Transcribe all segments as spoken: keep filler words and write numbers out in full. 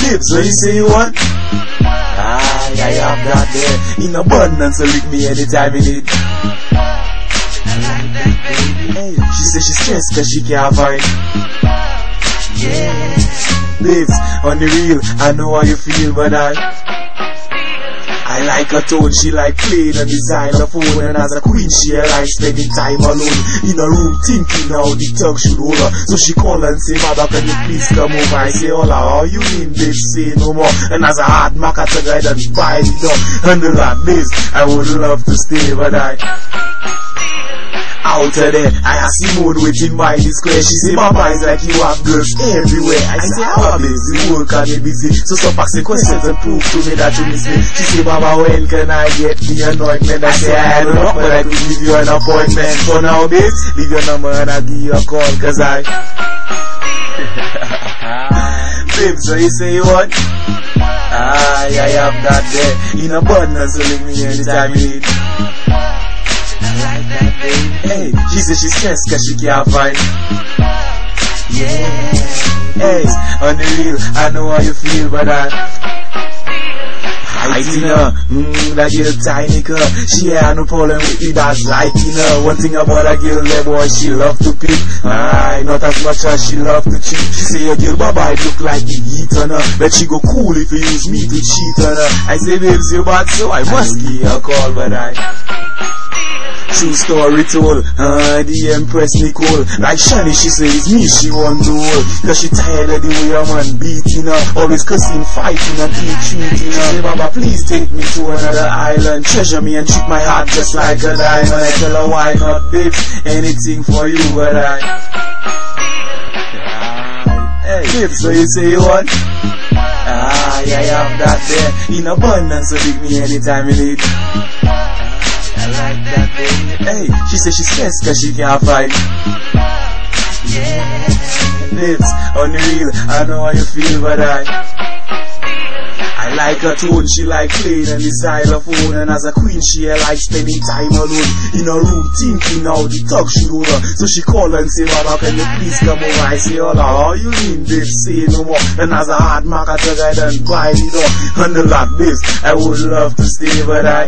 Babe, so you say you want? Ah, I have that there in abundance, so lick me anytime you need. Hey, she says she's stressed cause she can't find. Yeah. Babes, on the real, I know how you feel, but I I like her tone, she like playing and design her phone. And as a queen, she likes spending time alone in a room thinking how the tongue should hold her. So she call and say, Mother, can you please come over? I say, hola, how you mean, babe? Say no more. And as a hard marker to guide and buy it up. Handle that, babes, I would love to stay, but I out of there, I have Simone waiting by the square. She say, Mama, it's like you have girls everywhere. I say, how are busy, work and you busy. So stop asking questions and prove to me that you miss me. She say, Mama, when can I get the anointment? I say, I don't know, but I could give you an appointment. For now, babe, leave your number and I'll give you a call, cause I babe, so you say you want? Ah, I have that there in abundance, so leave me anytime you need. Hey, she says she's stressed cause she can't find. Yeah. Hey, on the real, I know how you feel, but I Heighten her, mmm, that girl tiny girl. She had no problem with me, that's liking her. One thing about a girl, that boy, she love to pick. Aye, not as much as she love to cheat. She say a girl, Baba, it look like the heat on her. But she go cool if you use me to cheat on her. I say, babes, you bad, so I must give her a call, but I true story told, uh, the Empress Nicole. Like Shani, she says me, she want to hold. Cause she tired of the way a man beating her. Always cussing, fighting and keep treating her. She say, Baba, please take me to another island. Treasure me and treat my heart just like a diamond. I tell her, why not, babes? Anything for you, but I hey, babes, so you say you want? Ah, yeah, I have that there in abundance, so pick me anytime you need. I like that baby. Hey, she says she's stressed cause she can't fight. Yeah. Babes, on the real, I know how you feel, but I I like her tone, she like playing and decide her phone. And as a queen, she like spending time alone in a room thinking how the talk should over. So she call and say, Mama, can you please come over? I say, hola, how you mean, babe? Say no more. And as a hard marker to guide and buy it up. Handle that, babes, I would love to stay, but I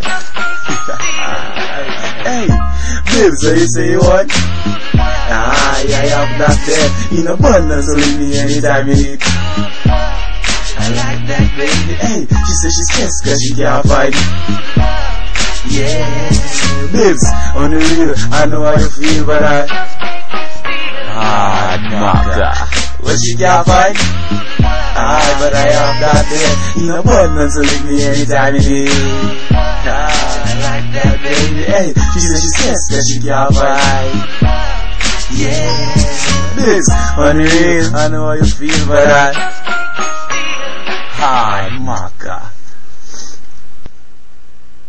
hey, babe, so you say you want? Ah, yeah, I have that there in abundance, so leave me anytime you need. I like that baby. Hey, she says she's stressed cause she can't fight. Yeah. Babes, on the real, I know how you feel, but I ah, marker. Well, she can't fight. Ah, but I have that there in abundance, so leave me anytime you need. Ah, I like that baby. Hey, she says she's stressed cause she can't fight. Yeah. Babes, on the real, I know how you feel, but I ah, marker.